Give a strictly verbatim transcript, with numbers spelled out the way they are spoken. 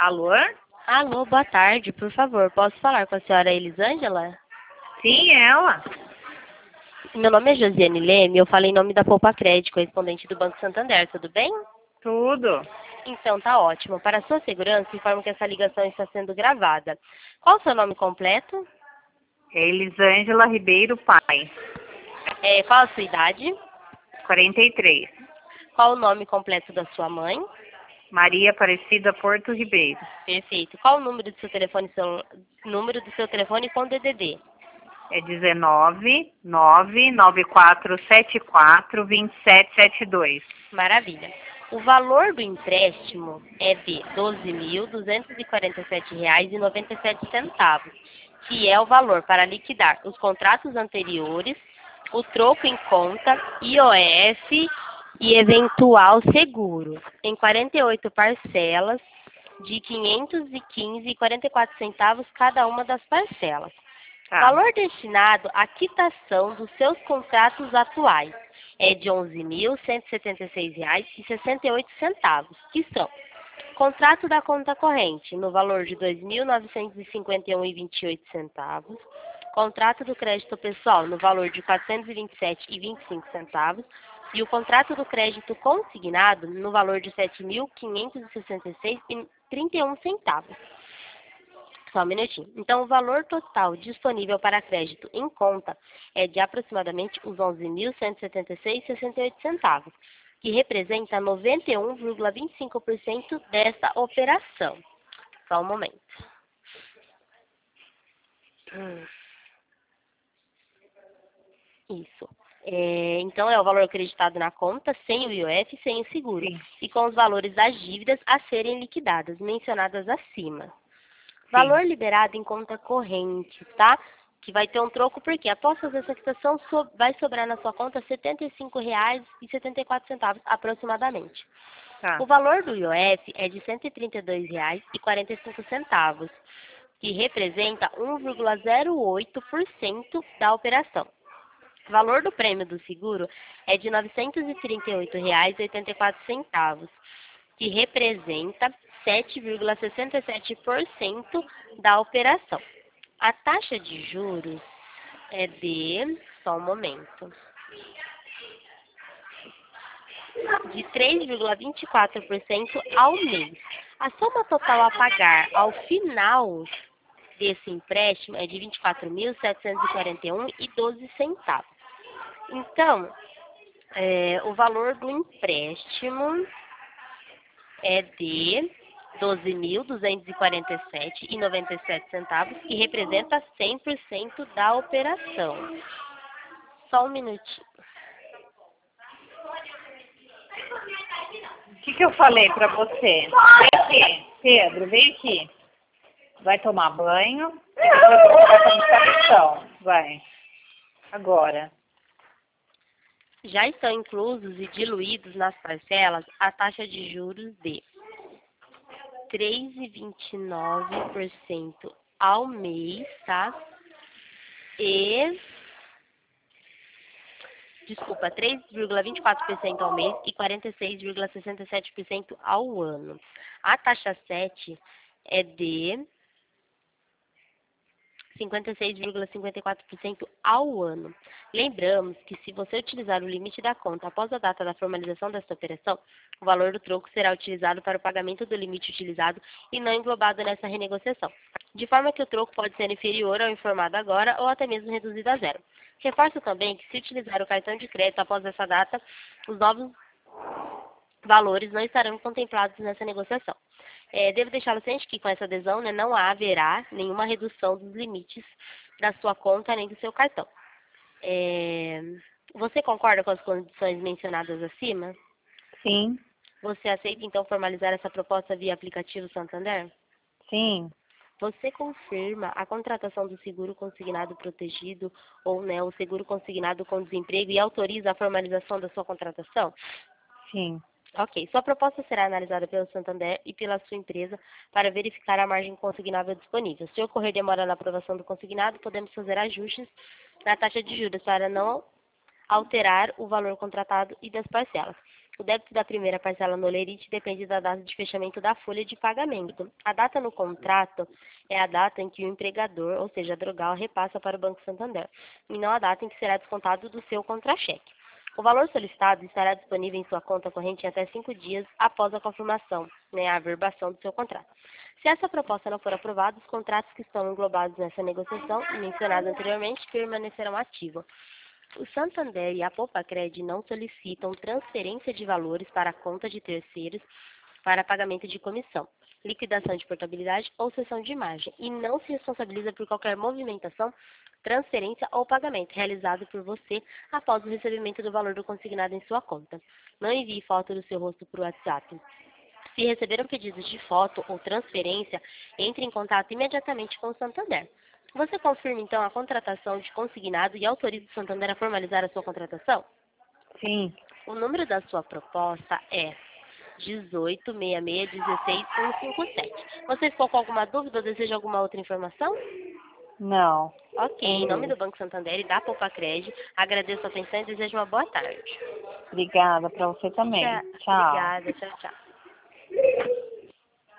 Alô? Alô, boa tarde, por favor, posso falar com a senhora Elisângela? Sim, ela. Meu nome é Josiane Leme, eu falo em nome da Poupa Crédito, correspondente do Banco Santander, tudo bem? Tudo. Então, tá ótimo. Para sua segurança, informo que essa ligação está sendo gravada. Qual o seu nome completo? Elisângela Ribeiro Pai. É, qual a sua idade? quarenta e três. Qual o nome completo da sua mãe? Maria Aparecida Porto Ribeiro. Perfeito. Qual o número do seu telefone, celu- número do seu telefone com D D D? É dezenove, nove nove quatro sete quatro, dois sete sete dois. Maravilha. O valor do empréstimo é de doze mil duzentos e quarenta e sete reais e noventa e sete centavos, que é o valor para liquidar os contratos anteriores, o troco em conta, I O F e eventual seguro, em quarenta e oito parcelas de quinhentos e quinze reais e quarenta e quatro centavos cada uma das parcelas. Tá. Valor destinado à quitação dos seus contratos atuais é de onze mil cento e setenta e seis reais e sessenta e oito centavos, que são: contrato da conta corrente no valor de dois mil novecentos e cinquenta e um reais e vinte e oito centavos, contrato do crédito pessoal no valor de quatrocentos e vinte e sete reais e vinte e cinco centavos e o contrato do crédito consignado no valor de sete mil quinhentos e sessenta e seis reais e trinta e um centavos. Só um minutinho. Então, o valor total disponível para crédito em conta é de aproximadamente os onze mil cento e setenta e seis reais e sessenta e oito centavos, que representa noventa e um vírgula vinte e cinco por cento dessa operação. Só um momento. Hum. Isso. É, então, é o valor acreditado na conta, sem o I O F, sem o seguro, Sim. e com os valores das dívidas a serem liquidadas, mencionadas acima. Sim. Valor liberado em conta corrente, tá? Que vai ter um troco, porque após fazer essa quitação, so, vai sobrar na sua conta setenta e cinco reais e setenta e quatro centavos, aproximadamente. Tá. O valor do I O F é de cento e trinta e dois reais e quarenta e cinco centavos, que representa um vírgula zero oito por cento da operação. O valor do prêmio do seguro é de novecentos e trinta e oito reais e oitenta e quatro centavos, que representa sete vírgula sessenta e sete por cento da operação. A taxa de juros é de, só um momento, de três vírgula vinte e quatro por cento ao mês. A soma total a pagar ao final desse empréstimo é de vinte e quatro mil setecentos e quarenta e um reais e doze centavos. Então, é, o valor do empréstimo é de doze mil duzentos e quarenta e sete reais e noventa e sete centavos, que representa cem por cento da operação. Só um minutinho. O que, que eu falei pra você? Vem aqui, Pedro, vem aqui. Vai tomar banho. Depois você vai pra musculação. Vai. Agora. Já estão inclusos e diluídos nas parcelas a taxa de juros de três vírgula vinte e nove por cento ao mês, tá? E, desculpa, três vírgula vinte e quatro por cento ao mês e quarenta e seis vírgula sessenta e sete por cento ao ano. A taxa sete é de cinquenta e seis vírgula cinquenta e quatro por cento ao ano. Lembramos que se você utilizar o limite da conta após a data da formalização desta operação, o valor do troco será utilizado para o pagamento do limite utilizado e não englobado nessa renegociação, de forma que o troco pode ser inferior ao informado agora ou até mesmo reduzido a zero. Reforço também que se utilizar o cartão de crédito após essa data, os novos valores não estarão contemplados nessa negociação. É, devo deixá-lo ciente que com essa adesão, né, não haverá nenhuma redução dos limites da sua conta nem do seu cartão. É, você concorda com as condições mencionadas acima? Sim. Você aceita, então, formalizar essa proposta via aplicativo Santander? Sim. Você confirma a contratação do seguro consignado protegido ou, né, o seguro consignado com desemprego e autoriza a formalização da sua contratação? Sim. Ok. Sua proposta será analisada pelo Santander e pela sua empresa para verificar a margem consignável disponível. Se ocorrer demora na aprovação do consignado, podemos fazer ajustes na taxa de juros para não alterar o valor contratado e das parcelas. O débito da primeira parcela no Olerite depende da data de fechamento da folha de pagamento. A data no contrato é a data em que o empregador, ou seja, a Drogal, repassa para o Banco Santander, e não a data em que será descontado do seu contra-cheque. O valor solicitado estará disponível em sua conta corrente em até cinco dias após a confirmação, né, a averbação do seu contrato. Se essa proposta não for aprovada, os contratos que estão englobados nessa negociação, mencionados anteriormente, permanecerão ativos. O Santander e a Poupa-Cred não solicitam transferência de valores para a conta de terceiros para pagamento de comissão, liquidação de portabilidade ou cessão de margem e não se responsabiliza por qualquer movimentação, transferência ou pagamento realizado por você após o recebimento do valor do consignado em sua conta. Não envie foto do seu rosto por WhatsApp. Se receber um pedido de foto ou transferência, entre em contato imediatamente com o Santander. Você confirma, então, a contratação de consignado e autoriza o Santander a formalizar a sua contratação? Sim. O número da sua proposta é dezoito, sessenta e seis, dezesseis, cento e cinquenta e sete. Você ficou com alguma dúvida ou deseja alguma outra informação? Não. Ok, em nome do Banco Santander e da Poupa-Cred, agradeço a atenção e desejo uma boa tarde. Obrigada para você também. Tchau. Tchau. Obrigada, tchau, tchau.